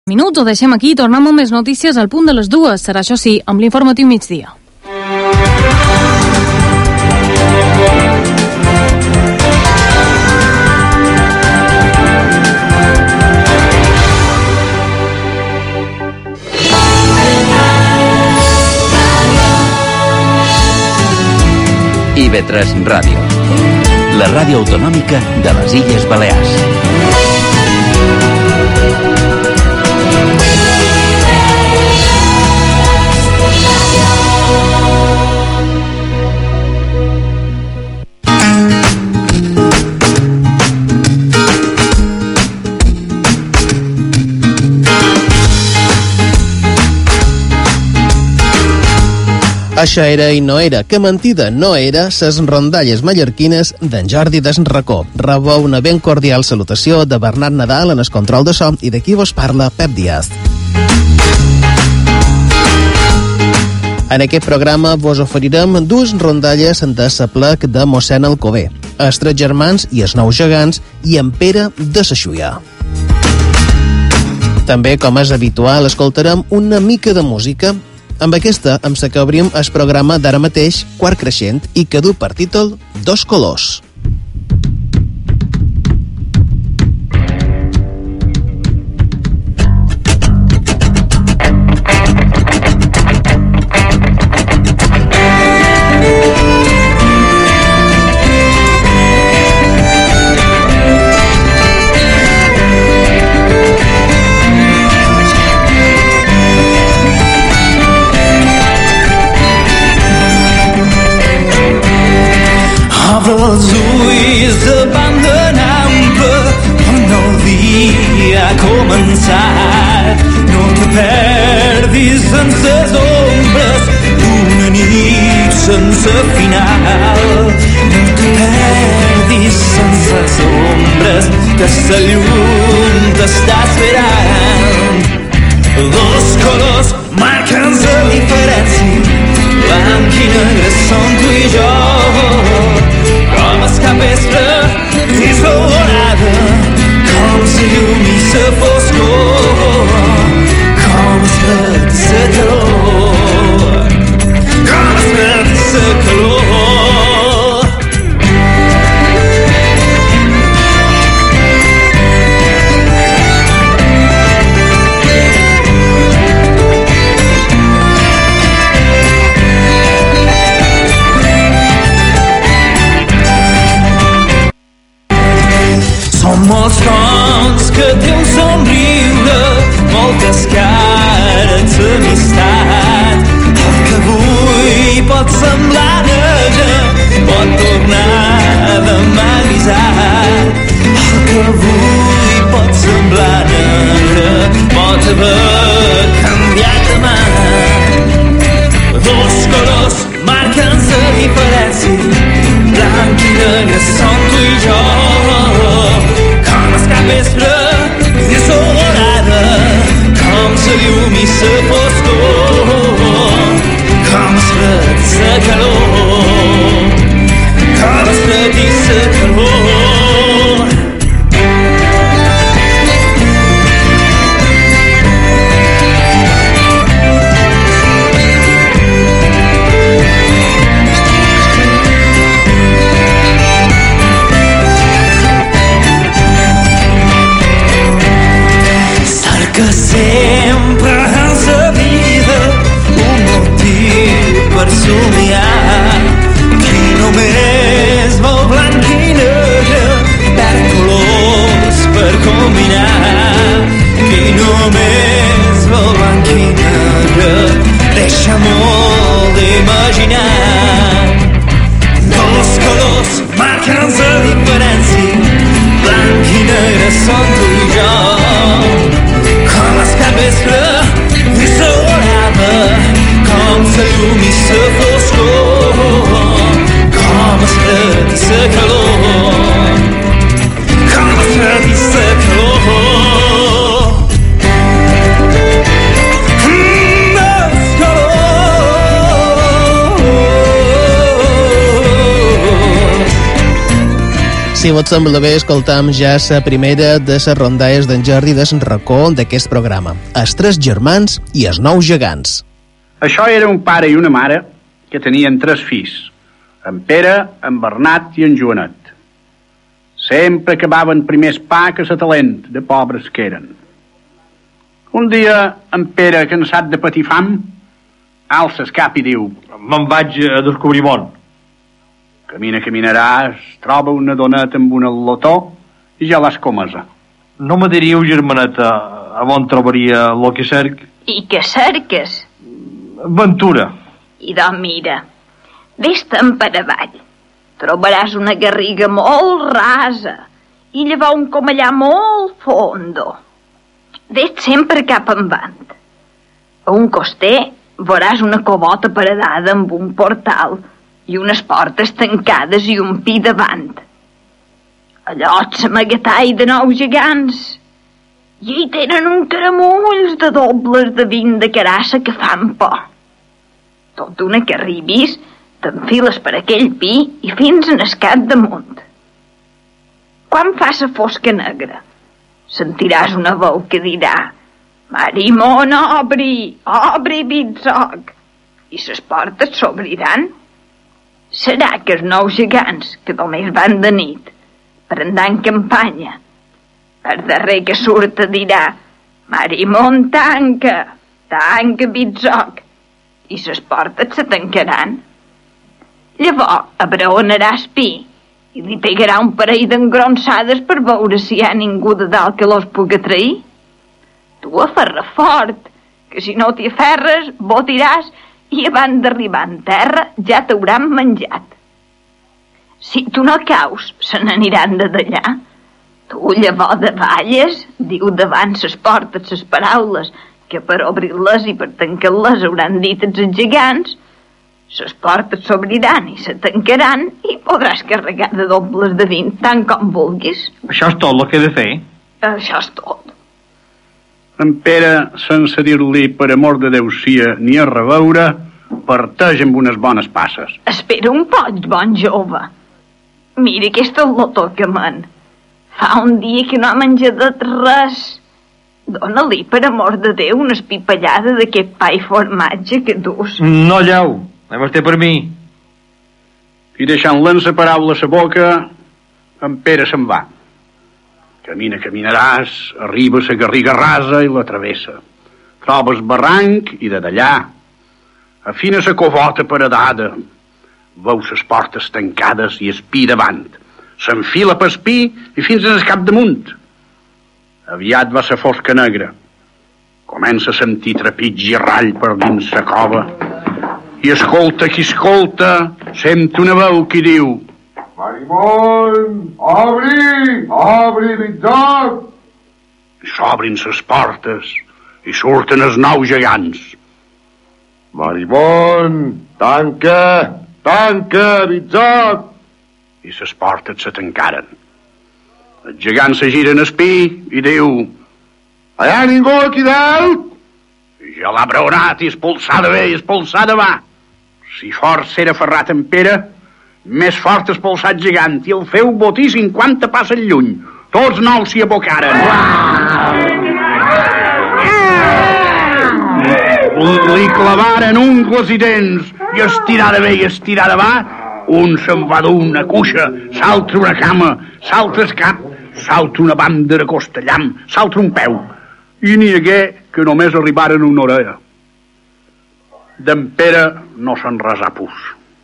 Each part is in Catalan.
Minuts, ho deixem aquí, tornem amb més notícies al punt de les 2. Serà, això sí, amb l'informatiu migdia. IB3 Ràdio, la ràdio autonòmica de les Illes Balears. Això era i no era, que mentida no era, ses rondalles mallorquines d'en Jordi Desracó. Rebeu una ben cordial salutació de Bernat Nadal en el control de so i de qui vos parla, Pep Díaz. En aquest programa vos oferirem dues rondalles de sa plec de mossèn Alcover, els Tres Germans i els Nou Gegants i en Pere de sa Xulla. També, com és habitual, escoltarem una mica de música. Amb aquesta, amb la que obrim el programa d'ara mateix, Quart Creixent, i que du per títol Dos colors. Els ulls davant d'un ample on el dia ha començat. No te perdis en ses ombres d'una nit sense final. No te perdis en ses ombres que sa llum t'està esperant. Dos colors marquen la diferència, blanc i negre som tu i jo. Com el capvespre i la vorada, com la llum i la foscor, com el fred i la calor, com el fred i la calor. Són molts fronts que té un somriure, moltes cares d'amistat. El que avui pot semblar negre pot tornar demà grisat. El que avui pot semblar negre pot haver canviat demà. Dos colors marquen la diferència, blanc i negre som tu i jo. Vespre i la vorada, com la llum i la foscor, com el fred i la calor, com el fred i la calor. Que sempre en la vida un motiu per somiar. Qui només vol blanc i negre perd colors per combinar. Qui només vol blanc i negre deixa molt d'imaginar. Dos colors marquen la diferència, blanc i negre som tu i jo. Com el capvespre i la vorada, com la llum i la foscor, Si vos sembla bé, escoltam ja la primera de les rondalles d'en Jordi del racó d'aquest programa. Els 3 germans i els 9 gegants. Això era un pare i una mare que tenien 3 fills, en Pere, en Bernat i en Joanet. Sempre acabaven primers pa que talent, de pobres que eren. Un dia, en Pere, cansat de patir fam, alça el cap i diu: me'n vaig a descobrir món. Caminaràs, troba una doneta amb un al·lotó i ja l'has comesa. No me diríeu, germaneta, a on trobaria lo que cerc? I què cerques? Ventura. I doncs mira, vés-te'n per avall. Trobaràs una garriga molt rasa i llavors un comellà molt fondo. Ves sempre cap endavant. A un coster veuràs una covota paredada amb un portal i unes portes tancades i un pi davant. Allò és l'amagatall de 9 gegants. I hi tenen un caramulls de dobles de 20 de carassa que fan por. Tot d'una que arribis, t'enfiles per aquell pi i fins en escat damunt. Quan fa la fosca negra, sentiràs una veu que dirà: Marimon, obri, obri, bitzoc, i les portes s'obriran. Serà que els 9 gegants, que només van de nit, per andar en campanya, per darrer que surta dirà: Marimon, tanca, tanca, bitzoc, i les portes se tancaran. Llavors abraonaràs pi i li pegarà un parell d'engronçades per veure si hi ha ningú de dalt que los pugui trair. Tu aferra fort, que si no t'hi aferres, botiràs i abans d'arribar en terra ja t'hauran menjat. Si tu no caus, se n'aniran de d'allà. Tu llavors davalles, diu davant ses portes ses paraules que per obrir-les i per tancar-les hauran dit els gegants. Ses portes s'obriran i se tancaran i podràs carregar de dobles de 20 tant com vulguis. Això és tot el que he de fer? Això és tot. En Pere, sense dir-li per amor de Déu sia ni a reveure, parteix amb unes bones passes. Espera un poc, bon jove. Mira aquest al·lotó que men. Fa un dia que no ha menjat res. Dóna-li, per amor de Déu, una espipallada d'aquest pa i formatge que dus. No, llau, anem a estar per mi. I deixant-la en la paraula a la boca, en Pere se'n va. Caminaràs, arriba a la garriga rasa i la travessa. Trobes barranc i de d'allà, afina la covota paredada. Veus les portes tancades i el pi davant. S'enfila pel pi i fins en el cap damunt. Aviat va la fosca negra. Comença a sentir trepig i rall per dins la cova. I escolta qui escolta, sent una veu que diu: Marimon, obri, obri, bitzoc! S'obrin les portes i surten els 9 gegants. Marimon, tanca, tanca, bitzoc! I les portes se tancaren. Els gegants se giren el pi i diu: Hi ha ningú aquí dalt? Ja l'ha braonat i expulsada bé i expulsada va. Si fort s'era ferrat en Pere, més fort expulsat gegant i el feu botí 50 passes lluny. Tots 9 s'hi abocaren. Li clavaren ungles i dents i estirada bé i estirada va. Un se'n va d'una cuixa, s'altre una cama, s'altre el cap, s'altre una banda de costellam, s'altre un peu. I n'hi hagué que només arribaren una orella. D'en Pere no se'n resà pus.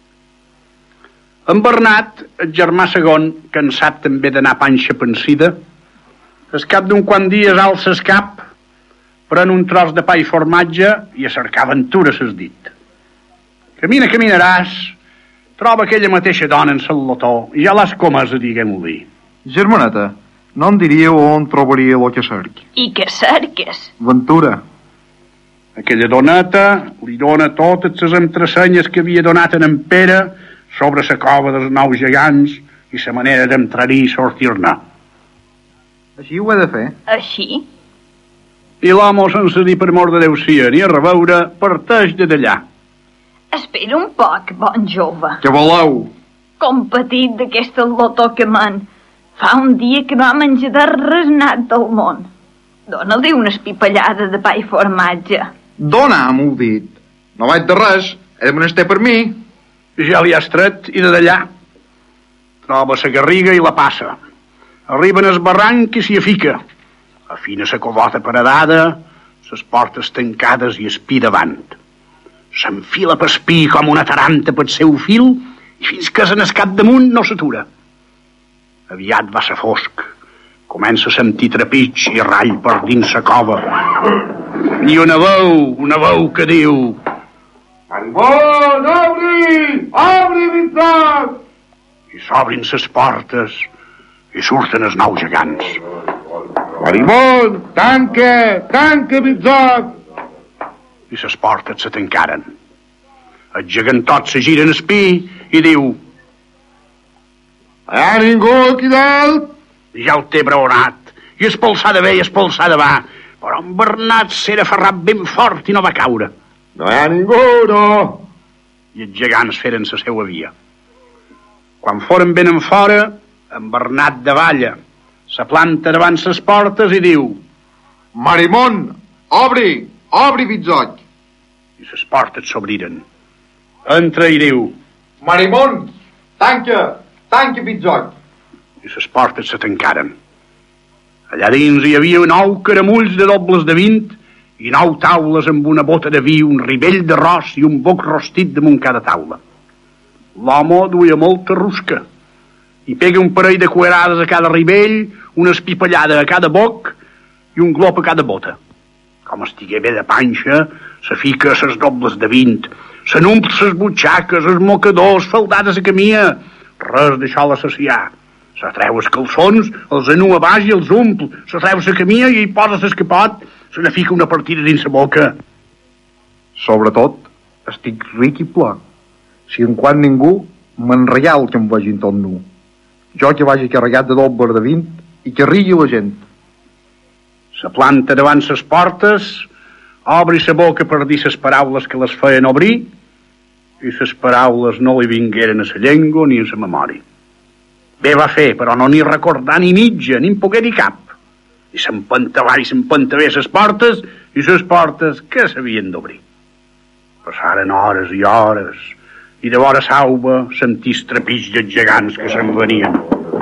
En Bernat, el germà segon, cansat també d'anar panxa pensida, al cap d'un quant dies alça el cap, pren un tros de pa i formatge i a cercar aventura s'has dit. Caminaràs, troba aquella mateixa dona en l'al·lotó i ja l'has comesa, diguem-ho dir. Germaneta, no em diríeu on trobaria el que cerc? I què cerques? Ventura. Aquella doneta li dona totes les entressenyes que havia donat en Pere sobre la cova dels 9 gegants i la manera d'entrar-hi i sortir-ne. Així ho he de fer? Així? I l'home, sense dir per mort de Déu sia ni a reveure, parteix de d'allà. Espera un poc, bon jove. Què voleu? Com petit d'aquest al·lotó que men. Fa un dia que no ha menjat res nat del món. Dóna-li una espipallada de pa i formatge. Dona, m'ho dit. No vaig de res, he de menester per mi. Ja li has tret i de d'allà. Troba la garriga i la passa. Arriba en el barranc i s'hi afica. Afina la covota paredada, les portes tancades i espí davant. S'enfila per espí com una taranta pel seu fil i fins que en el capdamunt no s'atura. Aviat va ser fosc. Comença a sentir trepig i rall per dins la cova. I una veu que diu: Marimón, obri! Obri, Vincent! I s'obrin les portes i surten els nous gegants. Marimón, tanca, Vincent! I les portes se tancaren. El gegantot se gira en espí i diu: Hi ha ningú aquí dalt? Ja ho té braonat, i espolsada ve i espolsada va, però en Bernat s'era aferrat ben fort i no va caure. No hi ha ningú, no. I els gegants feren la seua via. Quan foren ben en fora, en Bernat davalla, se planta davant les portes i diu: Marimón, obri, Vitzot. I les portes s'obriren. Entra i diu: Marimón, tanca, Vitzot. I les portes se tancaren. Allà dins hi havia 9 caramulls de dobles de 20 i 9 taules amb una bota de vi, un ribell d'arròs i un boc rostit damunt cada taula. L'home duia molta rusca i pega un parell de cuerades a cada ribell, una espipallada a cada boc i un glop a cada bota. Com estigué bé de panxa, se fica a ses dobles de 20, se n'omple ses butxaques, els mocadors, faldades a camia, res d'això la saciar. Se treu els calçons, els anua baix i els omple, se treu la camia i hi posa l'escapot, se ne fica una partida dins la boca. Sobretot, estic ric i ple. Si en quan ningú, m'enreial que em vegin tot nu. Jo que vagi carregat de doble de 20 i que rigui la gent. Se planta davant les portes, obri la boca per dir les paraules que les feien obrir, i les paraules no li vingueren a la llengua ni a la memòria. Bé va fer, però no n'hi recordar ni mitja, ni en pogué dir cap. I s'empenta va i s'empenta bé les portes, i les portes que s'havien d'obrir. Passaren hores i hores, i de vora s'auba sentís trepig dels gegants que se'n venien.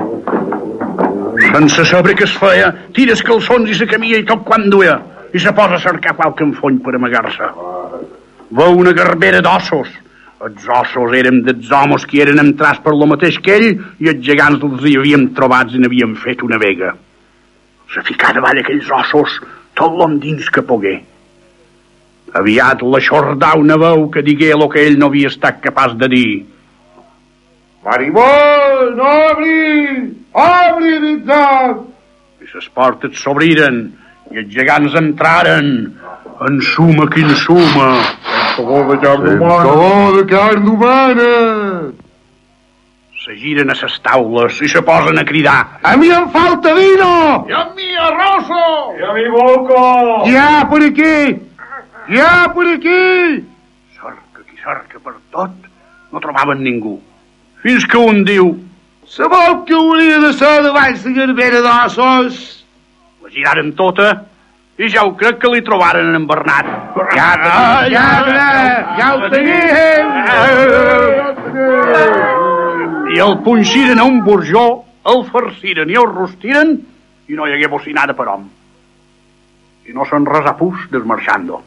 Sense saber què es feia, tira els calçons i la camia i tot quan duia, i se posa a cercar qualque enfony per amagar-se. Veu una garbera d'ossos. Els ossos eren dels homes que eren entrats per lo mateix que ell i els gegants els hi havíem trobats i n'havien fet una vega. Se ficà davall aquells ossos tot l'endins que pogué. Aviat l'aixordà una veu que digué el que ell no havia estat capaç de dir. Marimón, obri, Vincent! I les portes s'obriren i els gegants entraren. En suma, quin suma! Sabó de carn humana! Se giren a ses taules i se posen a cridar. A mi em falta vino! I a mi arroso! I a mi boco! Ja per aquí! Cerca per tot, no trobaven ningú. Fins que un diu: sabeu que hauria de ser davall la garbera d'ossos? La giraren tota i ja ho crec que li trobaren en Bernat. Ja ho tenim! I el punxiren a un burjó, el farciren i el rostiren i no hi hagué bocinada per hom. I no se'n resapús desmarxando.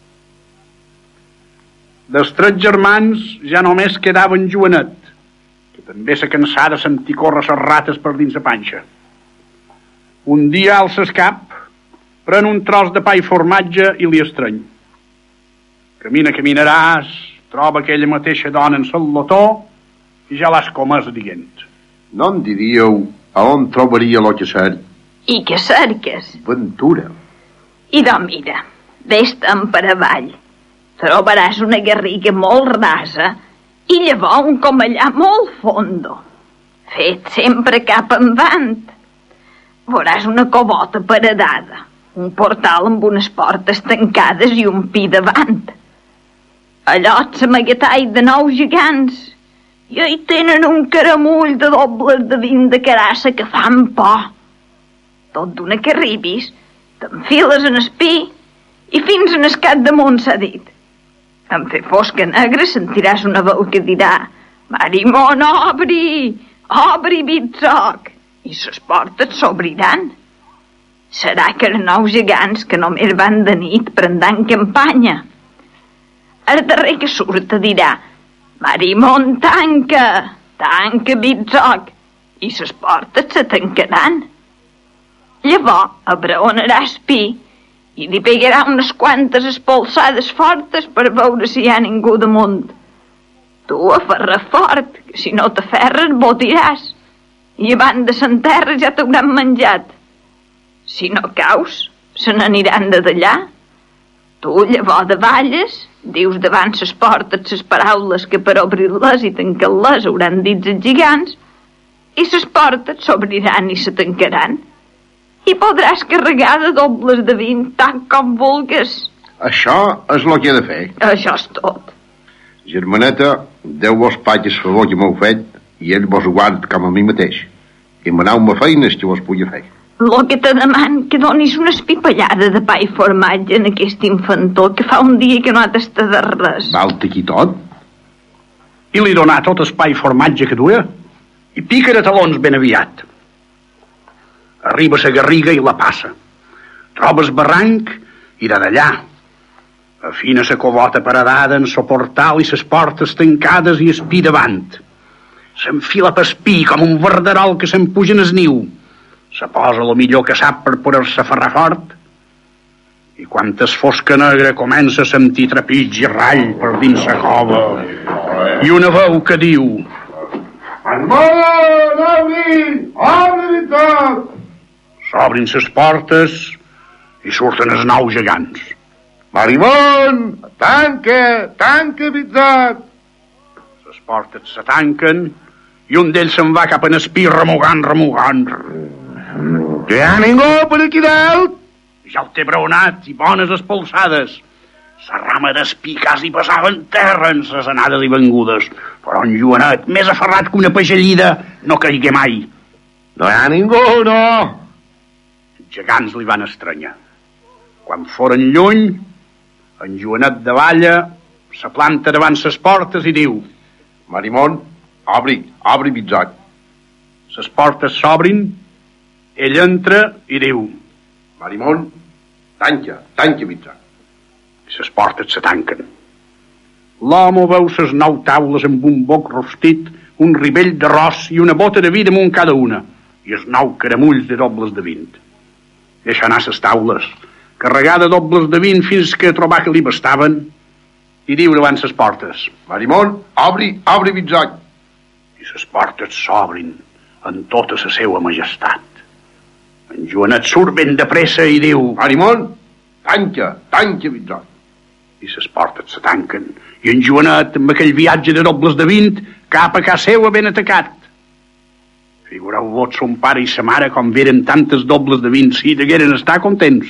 Dels 3 germans ja només quedava en Joanet, que també se cansà de sentir córrer ses rates per dins la panxa. Un dia alça el cap, pren un tros de pa i formatge i li estreny. Caminaràs, troba aquella mateixa dona en l'otó i ja l'has comès dient. No em diríeu a on trobaria lo que cerc? I què cerques? Ventura. I doncs mira, vés-te'n per avall. Trobaràs una garriga molt rasa i llavors un comellà molt fondo, fet sempre cap endavant. Veuràs una covota paredada, un portal amb unes portes tancades i un pi davant. Allò s'amagatall de 9 gegants I hi tenen un caramull de dobles de 20 de carassa que fan por. Tot d'una que arribis, t'enfiles en el pi i fins en el cap damunt, s'ha dit. En fer fosca negra sentiràs una veu que dirà: Marimon, obri! Obri, bitzoc! I les portes s'obriran. Serà que eren 9 gegants que només van de nit prendant campanya. El darrer que surt te dirà: Marimon, tanca! Tanca, bitzoc! I les portes se tancaran. Llavors abraonaràs pi i li pegarà unes quantes espolsades fortes per veure si hi ha ningú damunt. Tu aferra fort, que si no t'aferres botiràs, i abans de s'enterra ja t'hauran menjat. Si no caus, se n'aniran de d'allà. Tu llavors davalles, dius davant ses portes ses paraules que per obrir-les i tancar-les hauran dit els gegants, i ses portes s'obriran i se tancaran. I podràs carregar de dobles de 20 tant com vulgues. Això és el que he de fer. Això és tot. Germaneta, Déu vos pagui el favor que m'heu fet i ell vos aguant com a mi mateix. I maneu-me feines que vos pugui fer. Lo que te deman que donis una espipallada de pa i formatge en aquest infantó que fa un dia que no ha tastat de res. Val-te aquí tot? I li donà tot el pa i formatge que duia i pica de talons ben aviat. Arriba la garriga i la passa. Troba el barranc i de d'allà. Afina la covota paredada en el portal i les portes tancades i el pi davant. S'enfila pel pi com un verderol que se'n puja en el niu. Se posa lo millor que sap per poder-se aferrar fort. I quan es fosca negra comença a sentir trepig i rall per dins la cova. I una veu que diu: Marimon, obri! Obri tot! S'obrin les portes i surten els 9 gegants. Marimon, tanca! Tanca, bitzoc! Les portes se tanquen i un d'ells se'n va cap en el pi remugant. Que hi ha ningú per aquí dalt? Ja ho té braonat i bones espolsades. La rama d'espí quasi passava en terra en ses anades i vengudes, però en Joanet, més aferrat que una pagellida, no caigué mai. No hi ha ningú, no! Els gegants li van estranyar. Quan foren lluny, en Joanet davalla, se planta davant ses portes i diu: Marimon, obri, bitzoc. Les portes s'obrin, ell entra i diu: Marimon, tanca, bitzoc. I les portes se tanquen. L'home veu ses 9 taules amb un boc rostit, un ribell d'arròs i una bota de vi damunt cada una, i els 9 caramulls de dobles de 20. Deixa anar ses taules, carregar de dobles de 20 fins que trobar que li bastaven, i diu davant ses portes: Marimon, obri, bitzoc. I les portes s'obrin en tota la seva majestat. En Joanet surt ben de pressa i diu: Marimon, tanca, bitzoc. I les portes se tanquen, i en Joanet, amb aquell viatge de dobles de 20, cap a casa seva ben atacat. Figureu-vos son pare i sa mare com veren tantes dobles de 20 si degueren estar contents.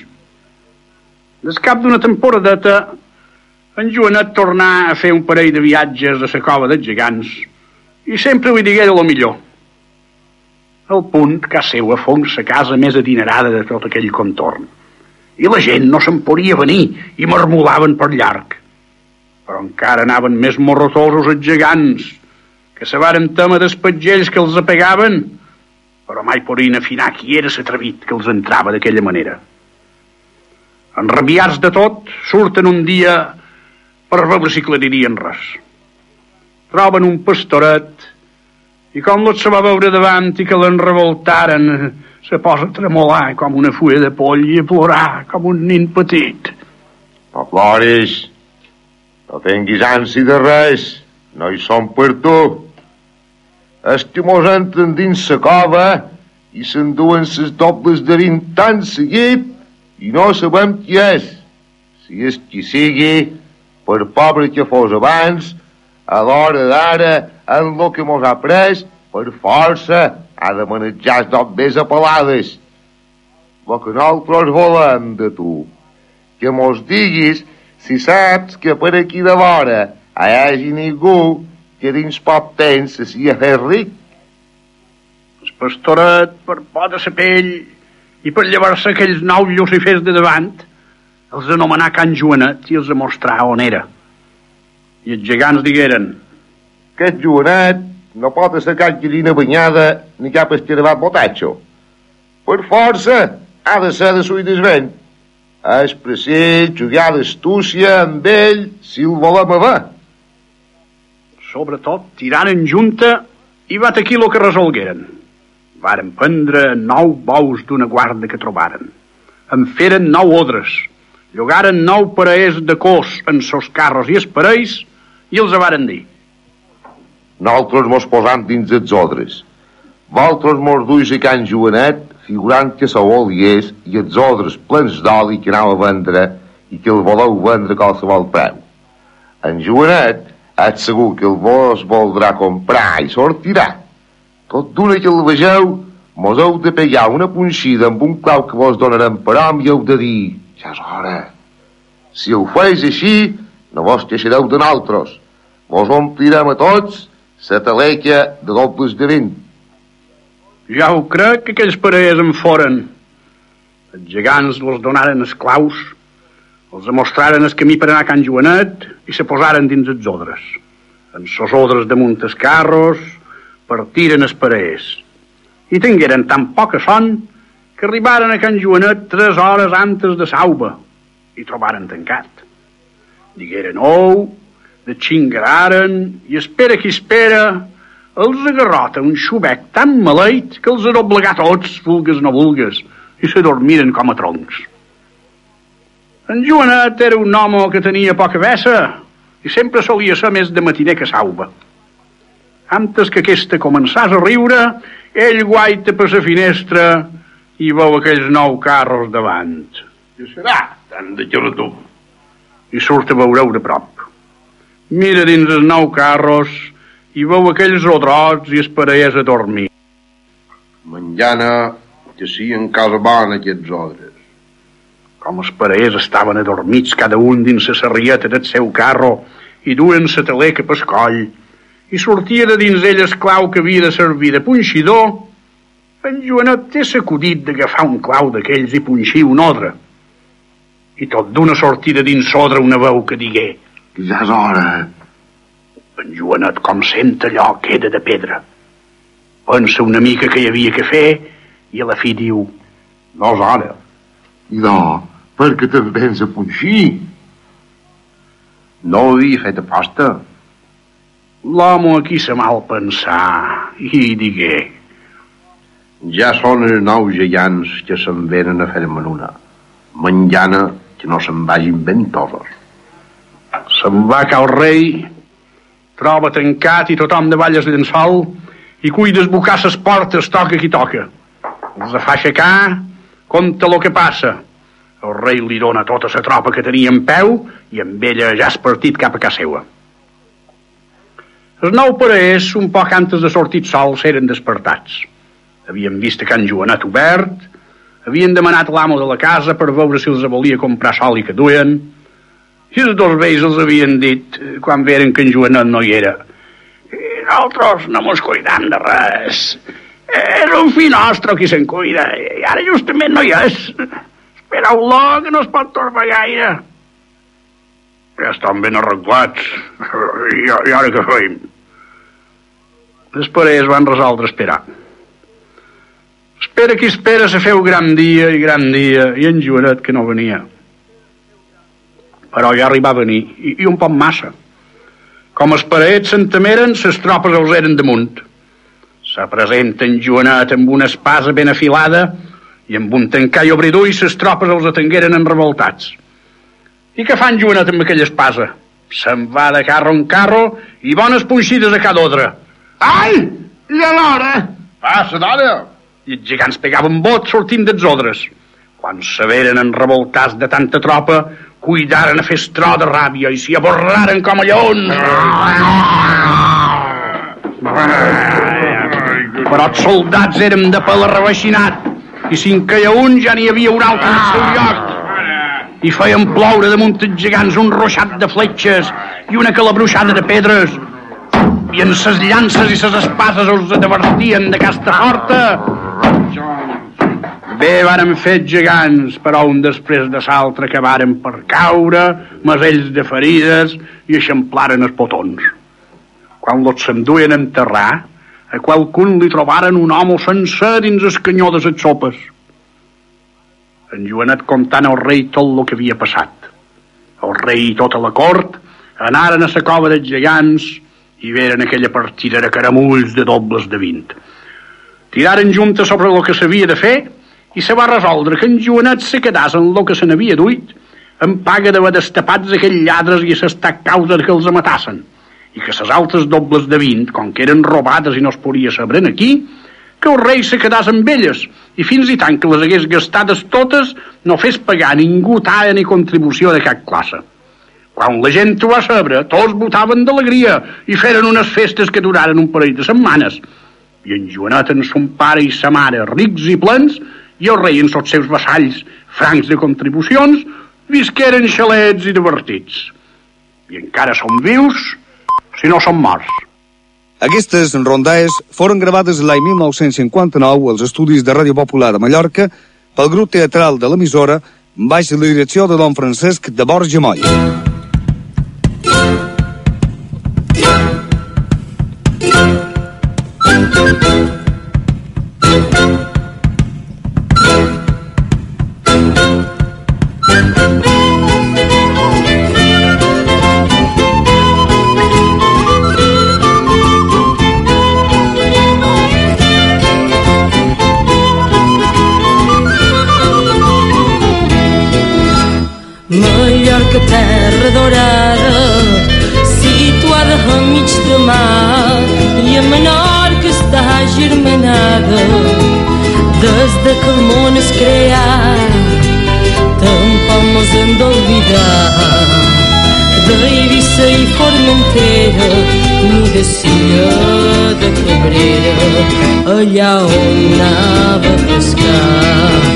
Des cap d'una temporadeta, en Joanet tornà a fer un parell de viatges a la cova dels gegants i sempre li digué de lo millor. Al punt que seva fos la casa més adinerada de tot aquell contorn. I la gent no se'n podia venir i marmolaven per llarg. Però encara anaven més morrotosos els gegants, que se varen temer dels petgells que els apegaven, però mai podien afinar qui era l'atrevit que els entrava d'aquella manera. Enrabiats de tot, surten un dia per veure si aclaririen res. Troben un pastoret i com l'ot se va veure davant i que l'enrevoltaren, se posa a tremolar com una fulla de poll i a plorar com un nin petit. No ploris, no tinguis ànsia de res, no hi som per tu. És que mos entren dins la cova i s'enduen ses dobles de 20 tan seguit i no sabem qui és. Si és qui sigui, per pobre que fos abans, a l'hora d'ara, en lo que mos ha pres, per força, ha de manejar els dobles a pelades. Lo que nosaltres volem de tu, que mos diguis si saps que per aquí de vora hi hagi ningú que dins poc temps s'hi ha fet ric. El pastoret, per por de sa pell i per llevar-se aquells nous lucifers de davant, els anomenà Can Joanet i els mostrà on era. I els gegants digueren: Aquest Joanet no pot ser cap gallina banyada ni cap escarabat botatxo. Per força ha de ser de suï desvent. És precis jugar d'astúcia amb ell si el volem haver. Sobretot, tirant en junta i va aquí lo que resolgueren. Varen prendre 9 bous d'una guarda que trobaren. En feren 9 odres. Llogaren 9 parells de cos en sos carros i esparells i els varen dir: Nosaltres mos posam dins els odres. Vosaltres mos duis a Can Joanet, figurant que sou oliers i els odres plens d'oli que aneu a vendre i que el voleu vendre a qualsevol preu. En Joanet és segur que el vos voldrà comprar i sortirà. Tot d'una que el vegeu, mos heu de pegar una punxida amb un clau que vos donarem per hom i heu de dir: ja és hora. Si ho feis així, no vos queixareu de nosaltres. Vos omplirem a tots la taleca de dobles de 20. Ja ho crec que aquells parells en foren. Els gegants els donaren els claus, els mostraren el camí per anar a Can Joanet i se posaren dins els odres. En sos odres damunt els carros partiren els parells i tingueren tan poca son que arribaren a Can Joanet 3 hores antes de s'auba i trobaren tancat. Digueren ou, de xingararen i espera qui espera els agarrota un xubec tan maleït que els ha doblegat tots, vulgues no vulgues, i se dormiren com a troncs. En Joanet era un home que tenia poca vessa i sempre solia ser més de matiner que s'auba. Antes que aquesta començàs a riure, ell guaita per la finestra i veu aquells 9 carros davant. Què serà tant de xerratú? I surt a veure-ho de prop. Mira dins els 9 carros i veu aquells odrots i es parelles a dormir. Manjana que sí en casa bona aquests odres. Com els parelles estaven adormits cada un dins la sarrieta del seu carro i duen la taleca pel coll i sortia de dins ell el clau que havia de servir de punxidor, en Joanet té s'acudit d'agafar un clau d'aquells i punxir un odre. I tot d'una sortida dins odre una veu que digué: ja és hora. En Joanet, com sent allò, queda de pedra. Pensa una mica que hi havia que fer i a la fi diu: no és hora. I no, perquè també ens a punxir. No ho havia fet aposta. L'home aquí se mal pensar i digué: ja són els 9 gegants que se'n venen a fer menuna. Manjana que no se'n vagin ventosos. Se'n va que el rei troba tancat i tothom davall el llençol i cuida desbocar ses portes, toca qui toca. Els fa aixecar, compta lo que passa. El rei li dona tota la tropa que tenia en peu i amb ella ja és partit cap a casa seua. Els 9 parells, un poc antes de sortir sols, eren despertats. Havien vist a Can Joanet obert, havien demanat l'amo de la casa per veure si els volia comprar sol i que duien, i els 2 vells els havien dit, quan veren que en Joanet no hi era: nosaltres no mos cuidam de res. És un fill nostre qui se'n cuida, i ara justament no hi és. Espereu-lo, que no es pot torbar gaire. Ja estan ben arreglats. I ara què feim? Després es van resoldre esperar. Espera qui espera, se feu gran dia, i en Joanet que no venia. Però ja arribava a venir, i un poc massa. Com els parets s'entemeren, ses tropes els eren damunt. Se presenta en Joanet amb una espasa ben afilada i amb un tancar i obrir d'ulls ses tropes els atengueren enrevoltats. I què fa en Joanet amb aquella espasa? Se'n va de carro en carro i bones punxides a cada odre. Ai! I a l'hora! Passa, dona! I els gegants pegaven bot sortint dels odres. Quan se veren enrevoltats de tanta tropa, cuidaren a fer estró de ràbia i s'hi aborraren com a lleons. Però els soldats érem de pèl arreveixinat i si en caia un ja n'hi havia un altre al seu lloc. I feien ploure damunt els gegants un ruixat de fletxes i una calabruixada de pedres. i en ses llances i ses espases us advertien d'aquesta porta. Bé varen fer gegants, però un després de l'altre que varen per caure, masells de ferides i eixamplaren els potons. Quan los s'enduien a enterrar, a qualcun li trobaren un home sencer dins el canyó de les sopes. En Joanet contant al rei tot el que havia passat. El rei i tota la cort anaren a la cova dels gegants i veren aquella partida de caramulls de dobles de 20. Tiraren juntes sobre el que s'havia de fer i se va resoldre que en Joanet se quedàs en el que se n'havia duit en paga d'haver destapats aquells lladres i s'estat causa que els matassen, i que ses altres dobles de 20, com que eren robades i no es podia saber aquí, que el rei se quedàs amb elles, i fins i tant que les hagués gastades totes no fes pagar ningú talla ni contribució de cap classe. Quan la gent ho va saber, tots votaven d'alegria i feren unes festes que duraren un parell de setmanes. I en Joanet, en son pare i sa mare, rics i plens, i el rei en tots seus vassalls, francs de contribucions, visqueren xalets i divertits. I encara són vius, si no són morts. Aquestes rondalles foren gravades l'any 1959 als estudis de Ràdio Popular de Mallorca pel grup teatral de l'emissora baix la direcció de don Francesc de Borja Moll. Mallorca, terra dorada, situada a mig de mar, i a Menorca està germanada des de que el món es creà. Tampoc mos hem d'oblidar d'Eivissa i Formentera, ni de Silla de Cabrera, allà on anava a pescar.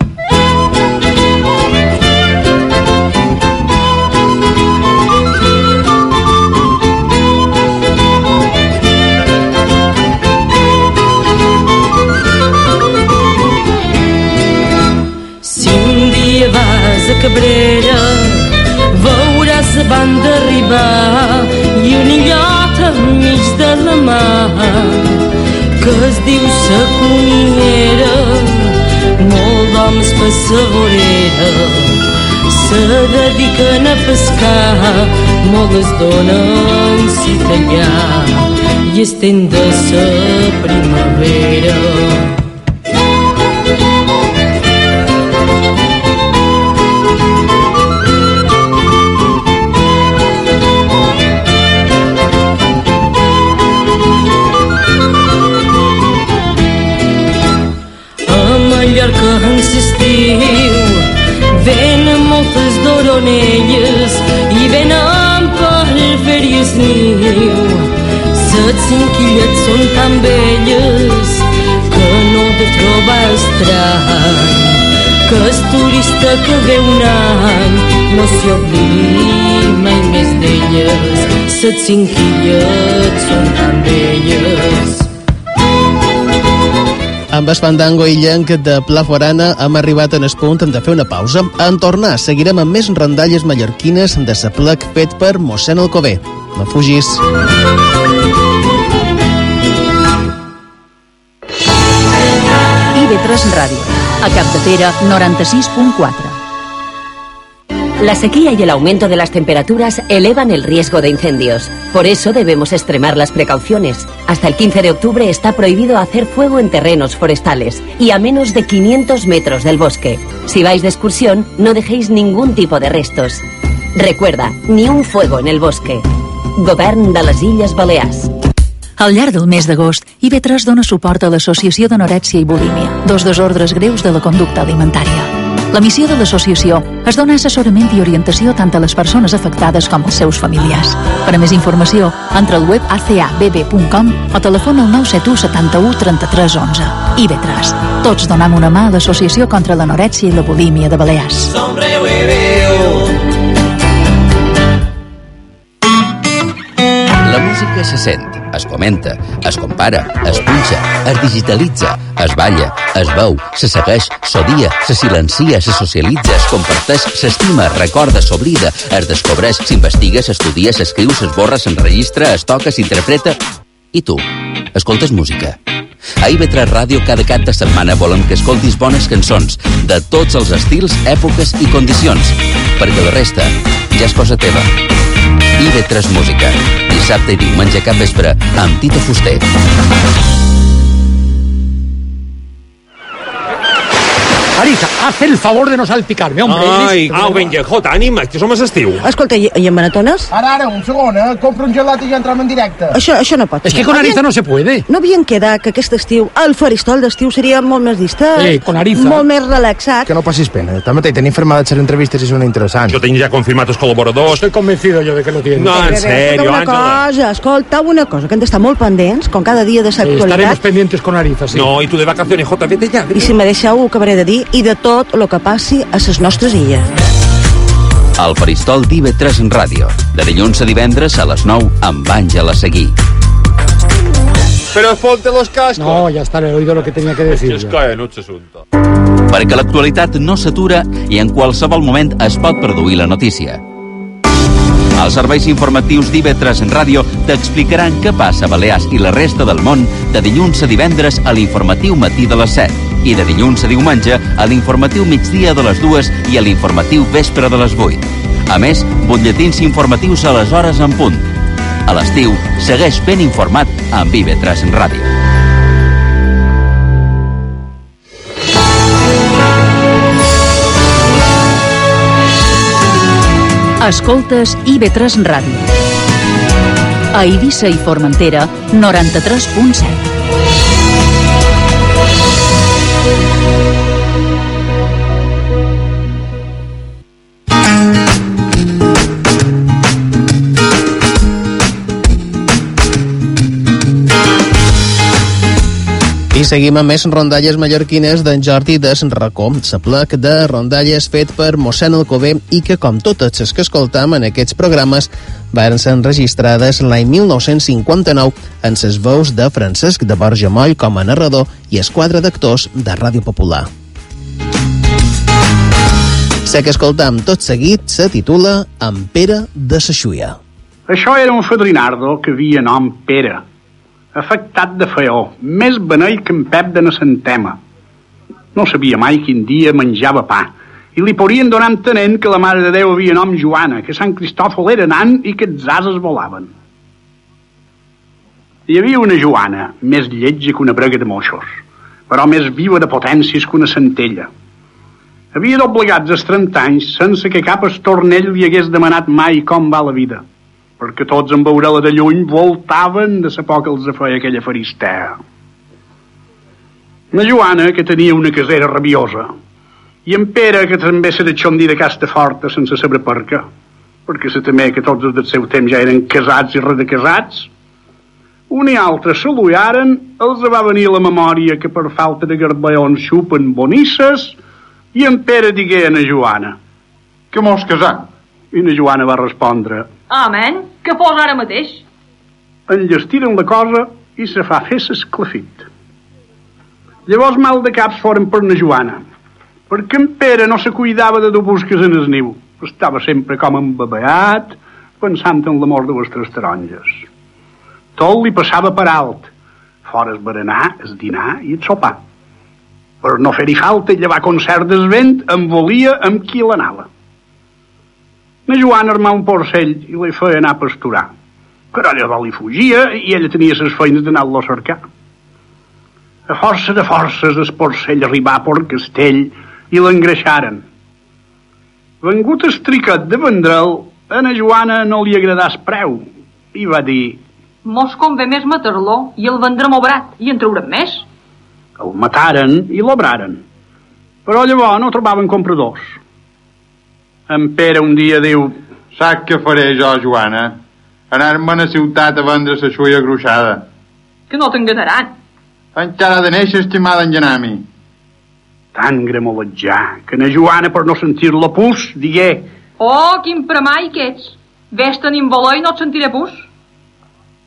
Cabrera, veuràs abans d'arribar i un illot enmig de la mar que es diu Sa Cuniera. Molt d'homes per sa vorera se dediquen a pescar, molt es donen cita allà i estem de sa primavera. Mallorca en s'estiu venen moltes doronelles i venen per fer-hi el niu. Set cinquillets són tan belles que no de trobar estrany que el turista que ve un any no s'hi oblidi mai més d'elles. Set cinquillets són tan belles. Amb el fandango illenc de Pla Forana hem arribat en el punt de fer una pausa. En tornar seguirem amb més rondalles mallorquines de sa plec fet per mossèn Alcover. No fugis. IB3 Ràdio, a Capdepera 96.4. La sequía y el aumento de las temperaturas elevan el riesgo de incendios. Por eso debemos extremar las precauciones. Hasta el 15 de octubre está prohibido hacer fuego en terrenos forestales y a menos de 500 metros del bosque. Si vais de excursión, no dejéis ningún tipo de restos. Recuerda, ni un fuego en el bosque. Govern de les Illes Balears. Al llarg del mes d'agost, IB3 dona suport a l'Associació d'Anorèxia i Bulímia, dos desordres greus de la conducta alimentària. La missió de l'associació és donar assessorament i orientació tant a les persones afectades com als seus familiars. Per a més informació, entra al web acabb.com o telefona al 971 71 33 11. IB3. Tots donem una mà a l'Associació contra l'Anorèxia i la Bulímia de Balears. La música música se sent, es comenta, es compara, es punxa, es digitalitza, es balla, es veu, se segueix, s'odia, se silencia, se socialitza, es comparteix, s'estima, es recorda, s'oblida, es descobreix, s'investiga, s'estudia, s'escriu, s'esborra, s'enregistra, es toca, s'interpreta... I tu, escoltes música? A IB3 Ràdio cada cap de setmana volem que escoltis bones cançons de tots els estils, èpoques i condicions, perquè la resta ja és cosa teva. IB3 Música, dissabte i diumenge cap vespre amb Tito Fuster. Marisa, haz el favor de no salpicarme, hombre. Ai, au, vinga, jota, ànima, que som a l'estiu. Escolta, i en maratones? Ara, un segon, compro un gelat i ja entrem en directe. Això no pot ser. Es que con Ariza no se puede. No havien quedat que aquest estiu, el faristol d'estiu seria molt més distant. Con Ariza. Molt més relaxat. Que no passis pena. També tenim firmades les entrevistes i són interessants. Jo tinc ja confirmat els col·laboradors. Estoy convencido yo de que lo tiene. No, en serio, Àngela. Escolta una cosa, que hem d'estar molt pendents, com cada dia de l'actualitat. Estaremos pendientes con Ariza, sí. No, i tu de vacaciones, jota, vete ja. I si me deixeu, ho acabaré de dir, i de tot el que passi a les nostres illes. El faristol d'IB3 Ràdio, de dilluns a divendres a les 9 amb Àngela Seguí. Pero ponte los cascos. No, ya está, he oído lo que tenía que decir. Es que no s'assumpta. Perquè l'actualitat no s'atura i en qualsevol moment es pot produir la notícia. Els serveis informatius d'IB3 Ràdio t'explicaran què passa a Balears i la resta del món de dilluns a divendres a l'informatiu matí de les 7 i de dilluns a diumenge a l'informatiu migdia de les 2 i a l'informatiu vespre de les 8. A més, butlletins informatius a les hores en punt. A l'estiu, segueix ben informat amb IB3 Ràdio. Escoltes IB3 Ràdio. A Eivissa i Formentera, 93.7. I seguim amb més rondalles mallorquines d'en Jordi des Racó. La plec de rondalles fet per mossèn Alcover i que, com totes les que escoltam en aquests programes, van ser enregistrades l'any 1959 en les veus de Francesc de Borja Moll com a narrador i esquadra d'actors de Ràdio Popular. La que escoltam tot seguit se titula En Pere de Seixuia. Això era un fadrinardo que havia nom Pere, afectat de feó, més beneit que en Pep de Nassentema. No sabia mai quin dia menjava pa, i li podrien donar entenent que la Mare de Déu havia nom Joana, que Sant Cristòfol era nan i que els ases volaven. Hi havia una Joana, més lletja que una brega de moixos, però més viva de potències que una centella. Havia doblegats els 30 anys sense que cap estornell li hagués demanat mai com va la vida, perquè tots en veure-la de lluny voltaven de sa por que els feia aquella faristea. La Joana, que tenia una casera rabiosa, i en Pere, que també se deixondir de casta forta sense saber per què, perquè se temé que tots els del seu temps ja eren casats i redecasats, un i altre saludaren, els va venir a la memòria que per falta de garbeons xupen bonisses, i en Pere digué a na Joana: que mos casar? I na Joana va respondre: amén, què fos ara mateix? Enllestiren la cosa i se fa fer s'esclafit. Llavors mal de caps foren per na Joana, perquè en Pere no se cuidava de dur busques en el niu. Estava sempre com embabeat, pensant en l'amor de vostres taronges. Tot li passava per alt, fora el berenar, el dinar i el sopar. Per no fer-hi falta i llevar concert del vent, em volia amb qui l'anava. La Joana armà un porcell i li feia anar a pasturar. Però llavors li fugia i ella tenia ses feines d'anar-lo a cercar. A força de forces el porcell arribà per castell i l'engreixaren. Vengut estricat de Vendrell, a na Joana no li agradà el preu i va dir: mos convé més matar-lo i el vendrem obrat i en traurem més. El mataren i l'obraren, però llavors no trobaven compradors. En Pere un dia diu: saps què faré jo, Joana? Anar-me a la ciutat a vendre la xuia gruixada. Que no t'enganaran. Encara de néixer estimada engenar-m'hi. Tan gremolotjar que na Joana, per no sentir-lo pus, digué: oh, quin premai que ets. Ves tenint valor i no et sentiré pus.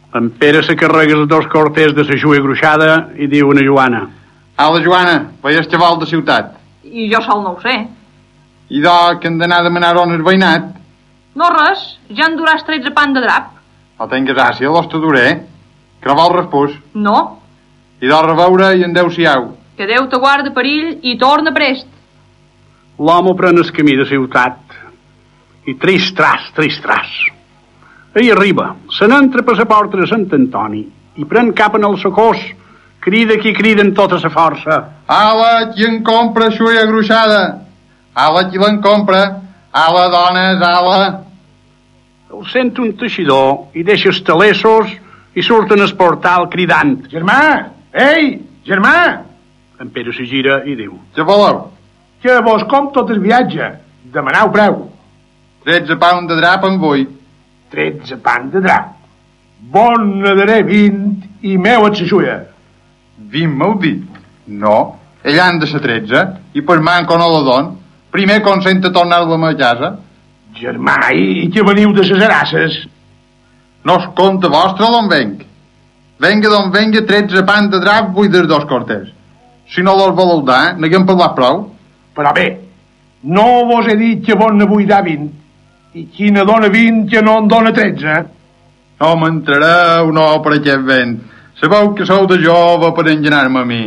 En Pere se carrega els 2 corters de la xuia gruixada i diu a la Joana: Ala, Joana, veies xaval de ciutat. I jo sol no ho sé. I que hem d'anar a demanar on és veïnat. No res, ja en duràs 13 pan de drap. No tingues àsia, l'hoste duré. Crevar el respús. No. I reveure i en Déu-siau. Que Déu te guarda perill i torna prest. L'home pren el camí de ciutat i trist-tras. Ell arriba, se n'entra per la porta de Sant Antoni i pren cap en el socors, crida qui crida amb tota la força. Ala, qui en compra xuia gruixada? Ala, qui l'en compra? Ala, dones, ala. El sent un teixidor i deixa els talessos i surten al portal cridant: Germà! Ei, germà! En Pere se gira i diu: Què voleu? Que vos com tot el viatge. Demaneu preu. 13 pounds de drap en vull. 13 pans de drap. Bon ne daré 20 i meu et s'aixuia. 20 m'heu dit? No, ell han de ser 13 i per manco no la don. Primer consent a tornar-la a ma casa. Germà, i que veniu de ses Erasses? No es compte vostre d'on venc. Venga d'on venga, 13 pans de drap vull dels 2 corters. Si no los voleu dar, n'haguem parlat prou. Però bé, no vos he dit que vos ne vull dar 20. I qui ne dona 20 que no en dona 13. No m'entrareu, no, per aquest vent. Sabeu que sou de jove per engenar-me a mi.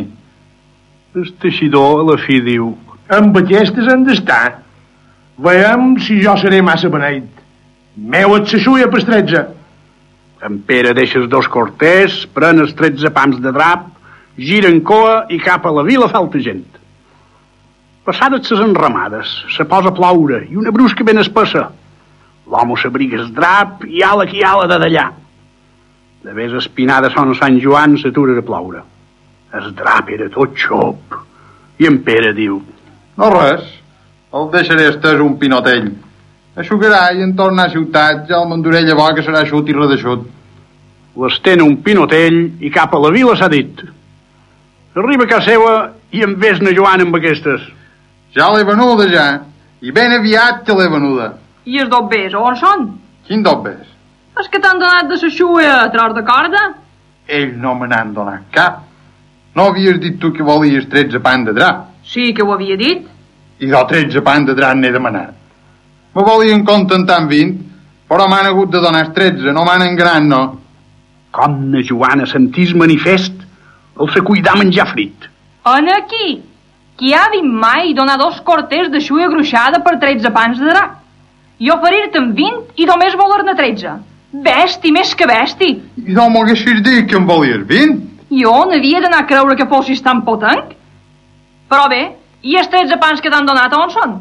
El teixidor a la fi diu: Amb aquestes han d'estar. Veiem si jo seré massa beneit. Meu et s'aixuia per 13. En Pere deixa els 2 corters, pren els 13 pams de drap, gira en coa i cap a la vila falta gent. Passades ses enramades, se posa a ploure i una brusca ben espessa. L'home s'abriga el drap i ala qui ala de d'allà. De vés espinada son a Sant Joan s'atura de ploure. El drap era tot xop i en Pere diu: No res, el deixaré estès un pinotell. Aixugarà i en tornar a ciutat ja el m'enduré llavors que serà xut i redeixut. L'estén un pinotell i cap a la vila s'ha dit. Arriba a casa seva i en ves na Joana amb aquestes. Ja l'he venuda, ja. I ben aviat que l'he venuda. I els dobbers, on són? Quin dobbers? Els que t'han donat de la xuia a tros de corda? Ell no me n'han donat cap. No havies dit tu que volies 13 pans de drap? Sí que ho havia dit. I jo 13 pans de drap n'he demanat. Me volien contentar amb 20, però m'han hagut de donar 13, no m'han enganat, no. Com na Joana sentís manifest, el se cuidar menjar frit. En aquí, qui ha dit mai donar 2 corters de xuia gruixada per 13 pans de drap? I oferir-te'n 20 i només voler-ne 13. Besti més que besti. I no m'haguessis dit que em volies 20? Jo n'havia d'anar a creure que fossis tan potenc. Però bé, i els 13 pans que t'han donat on són?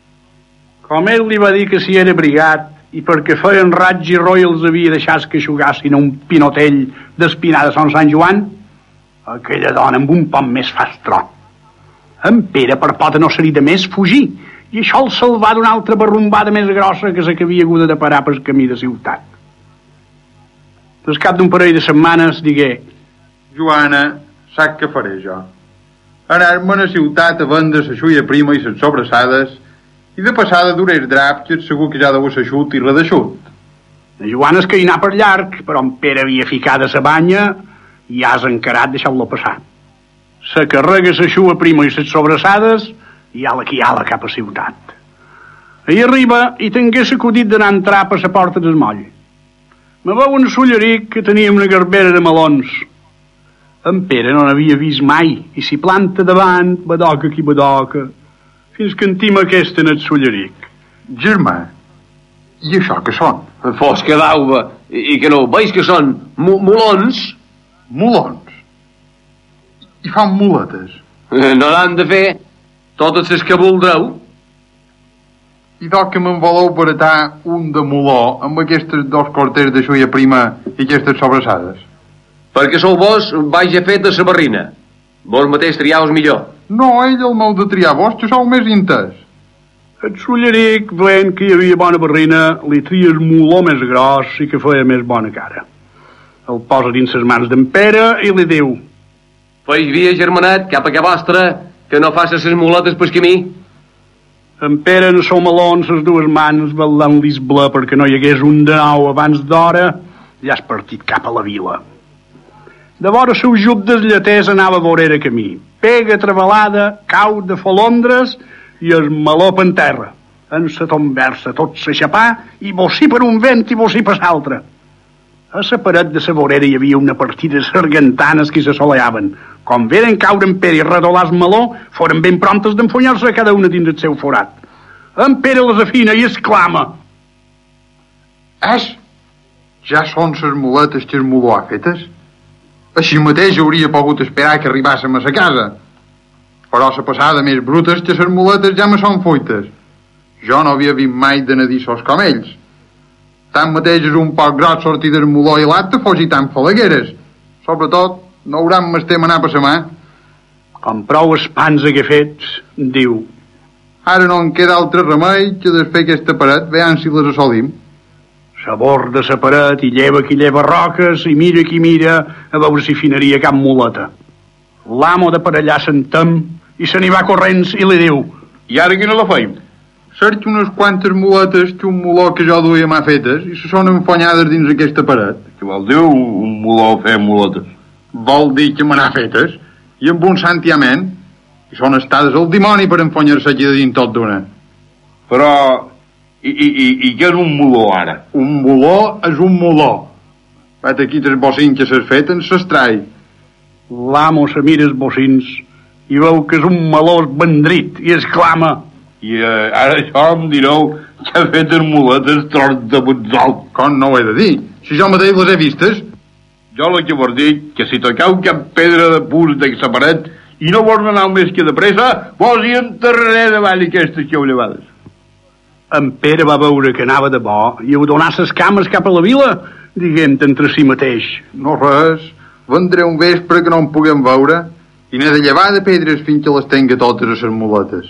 Com ell li va dir que si era brigat i perquè feien raig i roi els havia deixat que aixugassin a un pinotell d'espinada a Sant Joan, aquella dona amb un poc més fa estró. En Pere, per pota no seria de més, fugir, i això el salvà d'una altra barrumbada més grossa que la que havia hagut de parar pel camí de ciutat. Al cap d'un parell de setmanes digué: Joana, sap què faré jo? Anar-me a la ciutat a vendre la xuia prima i les sobrassades i de passada duré el drap, que és segur que ja deu ser xut i redeixut. La Joana es caïnà per llarg, però en Pere havia ficat a la banya i has encarat deixant-lo passar. Se carrega la xua prima i les sobrassades i ala qui ala cap a ciutat. Ahir arriba i tingué s'acudit d'anar a entrar per la porta del moll. Me veu un solleric que tenia una garbera de melons. En Pere no n'havia vist mai i s'hi planta davant, badoca qui badoca, fins que entima aquesta en el solleric. Germà, i això què són? Fosca d'auba, i que no ho veus que són mulons? Mulons? I fan muletes? No l'han de fer, totes les que voldreu. I que me'n voleu baratar un de muló amb aquestes 2 corters de xuia prima i aquestes sobrassades? Perquè sou vos, vaig a fer de la barrina. Vos mateix triaus millor. No, ell el meu de triar, vos que sou més intès. El solleric, veient que hi havia bona barrina, li tria el muló més gros i que feia més bona cara. El posa dins les mans d'en Pere i li diu: Feix via, germanet, cap a que vostra, que no facis les muletes pel camí. En Pere en seu melons les 2 mans ballant-li ble perquè no hi hagués un de nou abans d'hora ja has partit cap a la vila. De vora seu jup des lleters anava a vorera camí. Pega trebalada, cau de folondres i el meló per terra. En sa tombersa tot s'aixapà i bocí per un vent i bocí per l'altre. A la paret de la vorera hi havia una partida de sargantanes que s'assoleaven. Com veren caure en Pere i redolar el meló, foren ben promptes d'enfonyar-se cada una dins el seu forat. En Pere les afina i exclama: Ja són ses muletes que el moló ha fetes? Així mateix hauria pogut esperar que arribàssim a sa casa. Però la passada més brutes que ses muletes ja me són fuites. Jo no havia vist mai de nadissos com ells. Tanmateix és un poc gros sortir del moló i l'acte fos i tan falagueres. Sobretot, no hauran m'estem anar per sa mà. Com prou espans hagué fet, diu: Ara no en queda altre remei que desfer aquesta paret, vean si les assolim. S'aborda sa paret i lleva qui lleva roques i mira qui mira a veure si finaria cap muleta. L'amo de per allà s'entem i se n'hi va corrents i li diu: I ara quina la feim? Cerco unes quantes muletes que un moló que jo duia m'ha fetes i se són enfonyades dins aquesta paret. Què vol dir un moló fer muletes? Vol dir que me n'ha fetes i amb un santiament i són estades al dimoni per enfonyar-se aquí de dins tot d'una. Però... I què és un moló ara? Un moló és un moló. Vet aquí tres bocins que s'has fet en s'estrai. L'amo se mira els bocins i veu que és un meló vendrit i exclama: I ara això em direu que ha fet els moletes tros de butzol. Com no ho he de dir? Si jo mateix les he vistes. Jo el que vos dic que si toqueu cap pedra de pus de sa paret i no vols anar més que de pressa, vos hi enterraré davall aquestes que heu llevades. En Pere va veure que anava de bo i ho donà ses cames cap a la vila, diguent entre si mateix: No res, vendré un vespre que no em puguem veure i n'he de llevar de pedres fins que les tenga totes a ses muletes.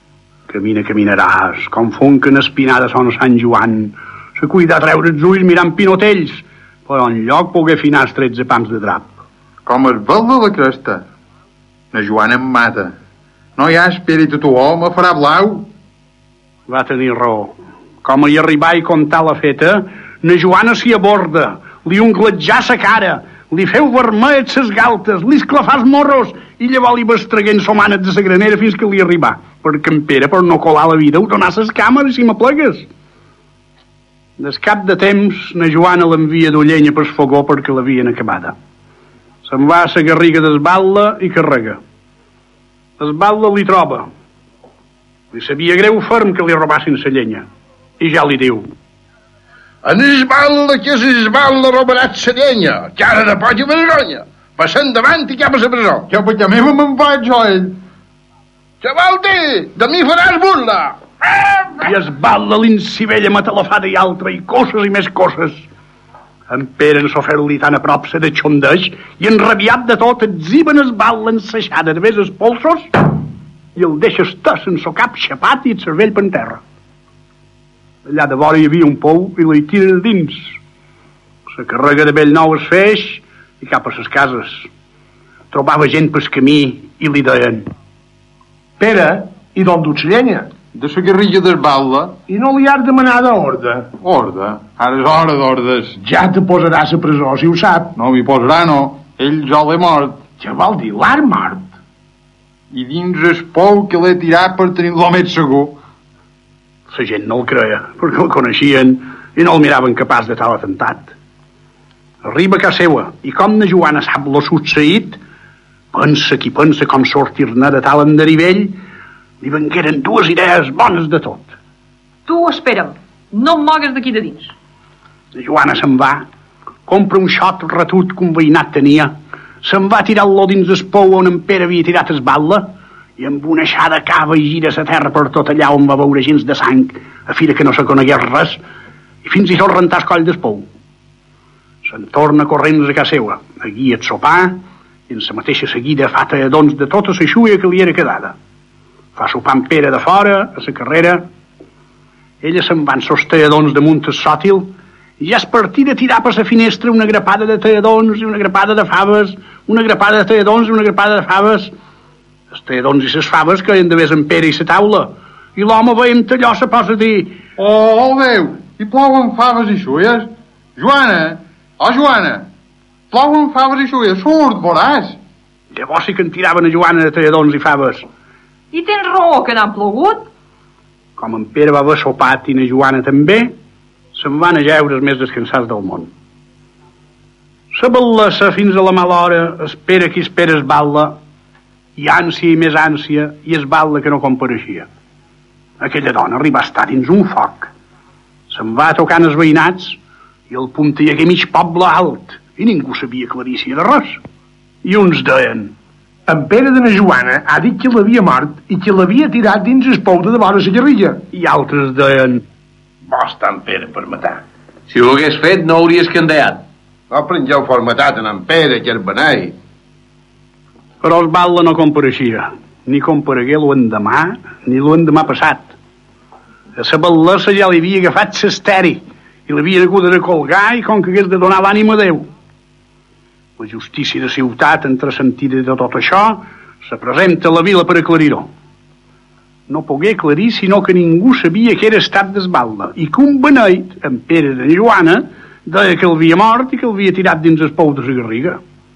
Caminaràs, com fonquen espinada son Sant Joan. Se cuida a treure els ulls mirant pinotells, però en lloc pogué afinar els 13 pams de drap. Com es vel de la cresta. Na Joana em mata. No hi ha espírit a tu, me farà blau. Va tenir raó. Com hi arribar i contar la feta, na Joana s'hi aborda, li ungletjà sa cara, li feu vermell ses galtes, li esclafà els morros i llavors li bestreguent somanes de sa granera fins que li arribà, perquè en Pere, per no colar la vida, ho donà ses cames, si m'aplegues. Des cap de temps, na Joana l'envia dur llenya per fogó perquè l'havien acabada. Se'n va a sa garriga d'esbatla i carrega. Esbatla li troba. Li sabia greu ferm que li robassin sa llenya. I ja li diu: En esbatla, que és esbatla, robarat sa llenya, que ara de poc i vergonya. Passa endavant i cap a sa presó. Ja perquè a mi me'n vaig jo, ell. Què vol dir? De mi faràs burla. I esbatla l'incivella matalafada i altra, i coses i més coses. En Pere, en sofer-li tan a prop, se de xondeix i enrabiat de tot etziben esbatla ensaixada de ves els polsos i el deixa estar sense el cap xapat i el cervell per terra. Allà de vora hi havia un pou i li tira de dins. La carrega de vell nou es feix i cap a ses cases. Trobava gent pel camí i li deien: Pere, i d'on duts llenya? De la guerrilla d'esbatla. I no li has demanat ordre? Ordre? Ara és hora d'ordes. Ja te posarà a la presó, si ho sap. No m'hi posarà, no. Ell ja l'he mort. Què vol dir, l'has mort? I dins el pou que l'he tirat per tenir-lo més segur. La gent no el creia, perquè el coneixien i no el miraven capaç de tal atemptat. Arriba a casa seua, i com na Joana sap lo succeït, pensa com sortir-ne de tal enderivell, li vengueren dues idees bones de tot. Tu espera'm, no em mogues d'aquí de dins. La Joana se'n va, compra un xot retut que un veïnat tenia, se'n va tirar-lo dins el pou on en Pere havia tirat esbatla i amb una aixada cava i gira la terra per tot allà on va veure gens de sang, a fi que no se conegués res, i fins i tot rentar el coll del pou. Se'n torna corrents a casa seua, aquí el sopar, i en la mateixa seguida fa talladons de tota la xuia que li era quedada. Fa sopar en Pere de fora, a la carrera. Ella se'n van sos talladons damunt el sòtil i ja es partí de tirar per la finestra una grapada de talladons i una grapada de faves, una grapada de talladons i una grapada de faves. Els talladons i les faves caien de vés en Pere i la taula, i l'home veient allò se posa a dir: Oh, Déu, hi plouen faves i xuies? Joana, Oh, Joana, plouen faves i xuia, surt, veuràs. Llavors sí que en tiraven a Joana de talladons i faves. I tens raó que n'han plogut? Com en Pere va haver sopat i na Joana també, se'n van a jeure els més descansats del món. La ballessa fins a la mala hora, espera qui espera es balla, i ànsia i més ànsia, i es balla que no compareixia. Aquella dona arriba a estar dins un foc. Se'n va tocant els veïnats, i al punt hi hagué mig poble alt, i ningú sabia clarícia de res. I uns deien: en Pere de na Joana ha dit que l'havia mort i que l'havia tirat dins el pou de vora la guerrilla. I altres deien: Vos tant Pere per matar. Si ho hagués fet, no hauries candeat. No prengueu formatat en Pere, que és beneit. Però el Batlle no compareixia, ni comparegué l'endemà, ni l'endemà passat. A la ballessa ja li havia agafat l'esteri i l'havia hagut de colgar i com que hagués de donar l'ànima a Déu. La justícia de ciutat, entresentida de tot això, se presenta a la vila per aclarir-ho. No pogué aclarir sinó que ningú sabia que era estat d'esbalda i que un beneit, en Pere de Joana, deia que l'havia mort i que l'havia tirat dins el pou de la Garriga.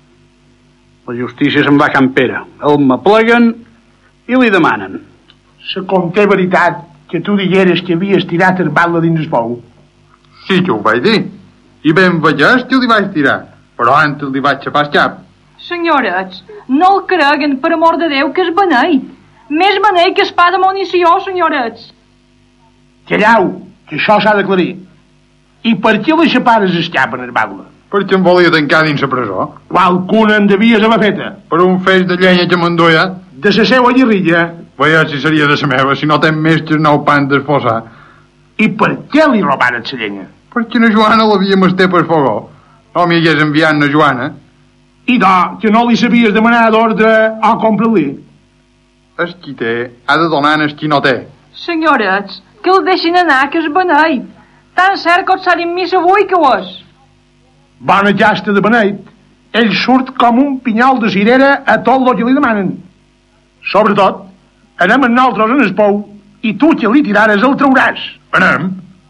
La justícia se'n va a Can Pere, el m'apleguen i li demanen: Se conté veritat que tu digueres que havies tirat el batlle dins el pou? Sí que ho vaig dir, i ben veies que li vaig tirar, però antes li vaig xapar el cap. Senyorets, no el creguen, per amor de Déu, que és beneit. Més beneit que espà de munició, senyorets. Callau, que això s'ha d'aclarir. I per què li xapares el cap en el batlle? Perquè em volia tancar dins la presó. Qualcuna en devies haver feta. Per un feix de llenya que m'enduia. De la seua guerrilla. Veia si seria de la meva, si no ten més que 9 pans d'esposar. I per què li robaren la llenya? Perquè na Joana l'havia mesté per fogó. No m'hi hagués enviat na Joana. I que no li sabies demanar d'ordre o comprar-li? El qui té ha de donar el qui no té. Senyorets, que el deixin anar, que és beneit. Tan cert que et sarin missa avui que ho és. Bona llasta de beneit. Ell surt com un pinyol de cirera a tot el que li demanen. Sobretot, anem amb nosaltres en el pou i tu que li tirares el trauràs. Anem.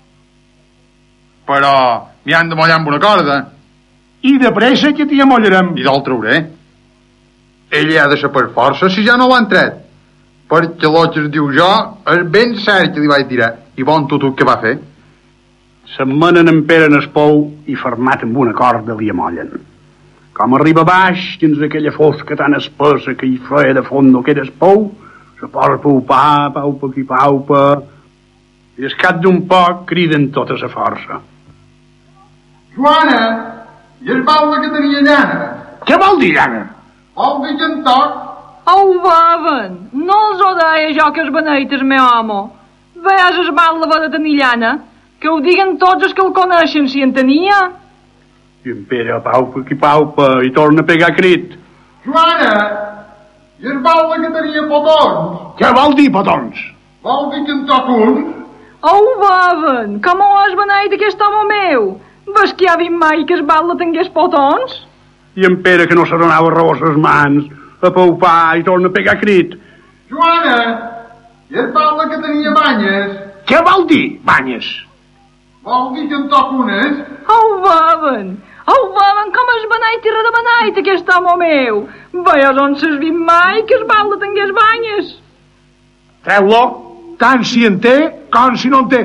Però m'hi han de mollar amb una corda. I de pressa que t'hi amollarem. I del trauré. Ell ha de ser per força si ja no l'han tret. Perquè el que es diu jo és ben cert que li vaig tirar. I bon tutut que va fer. Se'n menen en Pere en el pou i fermat amb una corda li amollen. Com arriba baix, dins aquella fosca tan espessa que hi feia de fondo que era el pou, se posa a paupar, paupa qui paupa, i al cap d'un poc criden tota la força. Joana, i el batlle que tenia llana? Què vol dir llana? Vol dir que en toc? Au, baven, no els ho deia jo que és beneit el meu home. Veies el batlle va de tenir llana? Que ho diguen tots els que el coneixen, si en tenia. I en Pere paupa qui paupa i torna a pegar crit. Joana, i el batlle que tenia potons? Què vol dir potons? Vol dir que en toc un? Au, baven, com ho has beneit aquest home meu? Ves que ha vist mai que el batlle tingués potons? I en Pere, que no se donava raó a les mans, a paupar i torna a pegar crit. Joana, i el batlle que tenia banyes? Què vol dir, banyes? Vol dir que en toc unes? Au, baven, com és beneit i redebeneit aquest home meu. Veies on s'has vist mai que el batlle tingués banyes? Treu-lo, tant si en té com si no en té.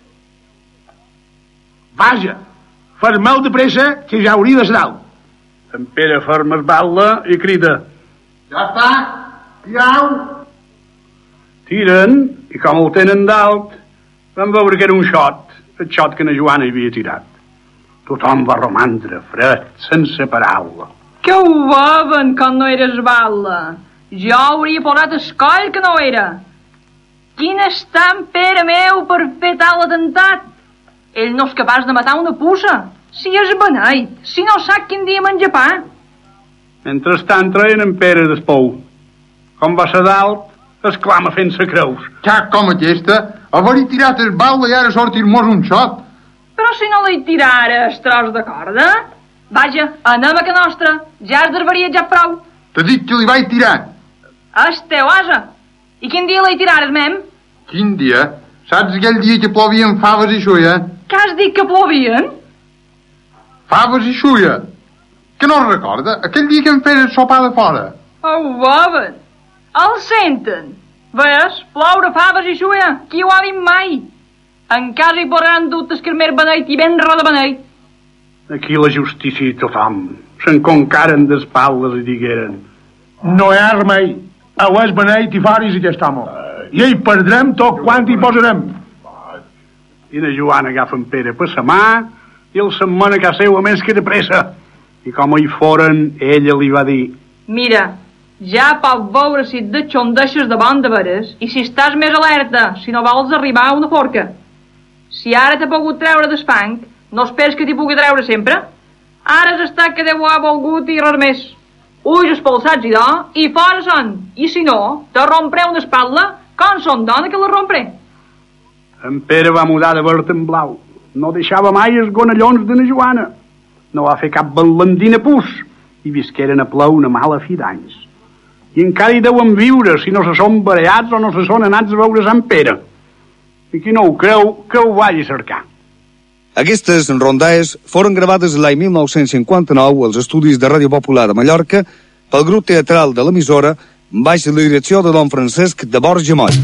Vaja, fermeu de pressa que ja hauria de ser dalt. En Pere ferma el batlle i crida. Ja està, tirau. Tiren, i com el tenen dalt, van veure que era un xot, el xot que na Joana hi havia tirat. Tothom va romandre fred, sense paraula. Que ho veuen quan no eres batlle. Jo hauria posat el coll que no era. Quin està en Pere meu per fer tal atemptat? Ell no és capaç de matar una puça. Si és beneit, si no sap quin dia menja pa. Mentrestant treien en Pere del pou. Com va ser dalt, exclama fent-se creus. Xac com aquesta, haver-hi tirat el batlle i ara sortir-mos un xot. Però si no li tirares tros de corda? Vaja, anem a que nostra, ja has d'arvariat ja prou. T'he dit que li vaig tirar. És teu asa. I quin dia li tirares, mem? Quin dia? Saps aquell dia que plovien faves i xuia? Que has dit que plovien? faves i xulla. Que no es recorda? Aquell dia que em feien sopar de fora. Ho veuen. El senten. Ves, ploure faves i xulla. Qui ho ha dit mai? En casa hi posaran dubtes que el mer beneit i ben roda beneit. Aquí la justícia i tothom s'enconcaren d'espaldes i digueren: no hi ha remei. Ho és beneit i faris aquest home. I hi perdrem tot quant hi posarem. I la Joana agafa en Pere per la mà i el s'emmena a casa seva més que de pressa. I com hi foren, ella li va dir: mira, ja pot veure si et deixondeixes davant de veres i si estàs més alerta, si no vols arribar a una forca. Si ara t'ha pogut treure d'espanc, no esperes que t'hi pugui treure sempre? Ara has estat que Déu ha volgut i res més. Ulls espolsats i fora són. I si no, te rompré una espatlla, com son dona que la rompré. En Pere va mudar de verd en blau. No deixava mai els gonellons de la Joana. No va fer cap ballandina pus. I visqueren a ple una mala fi d'anys. I encara hi deuen viure, si no se són barallats o no se són anats a veure Sant Pere. I qui no ho creu, que ho vagi a cercar. Aquestes rondalles foren gravades l'any 1959 als estudis de Ràdio Popular de Mallorca pel grup teatral de l'emissora baix la direcció de don Francesc de Borja Moll.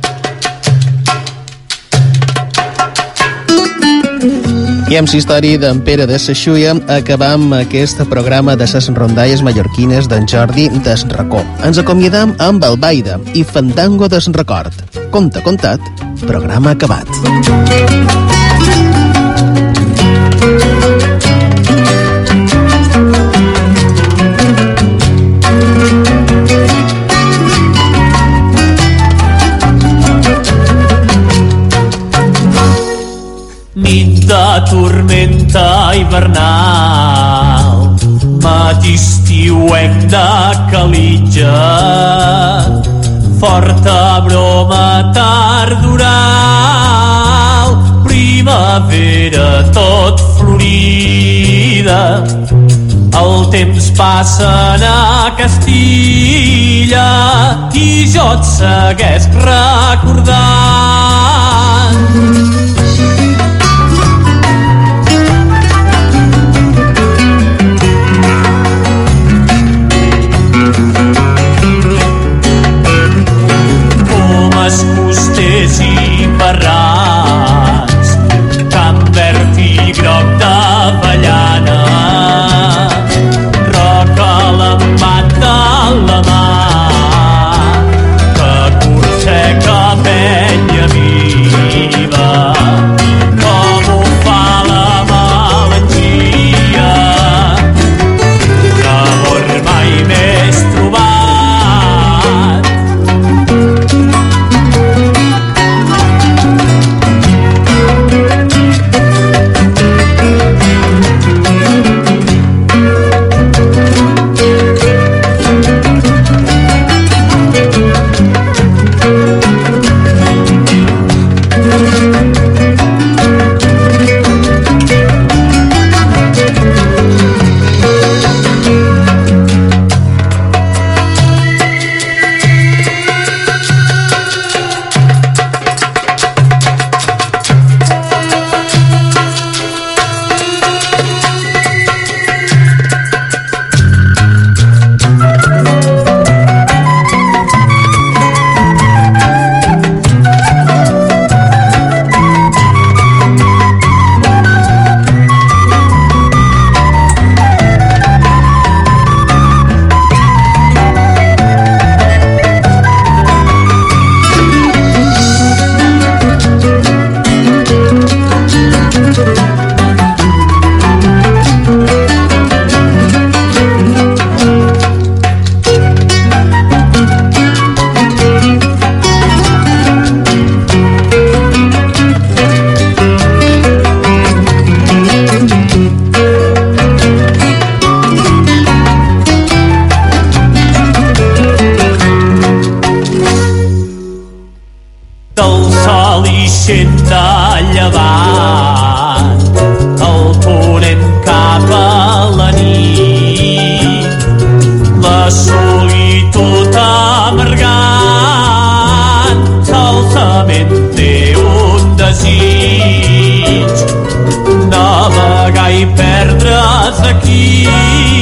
I amb la història d'en Pere de Seixuia acabam aquest programa de les rondalles mallorquines d'en Jordi des Racó. Ens acomiadam amb Albaida i Fandango des Record. Conte contat, programa acabat. Nit de tormenta hivernal, matí estiuenc de calitja, forta broma tardoral, primavera tot florida, el temps passa a Castilla i jo et seguesc recordant. Costers i barrats, camp verd i groc d'avellana, roca l'embat de la mar, que corseca penya i perdre's aquí.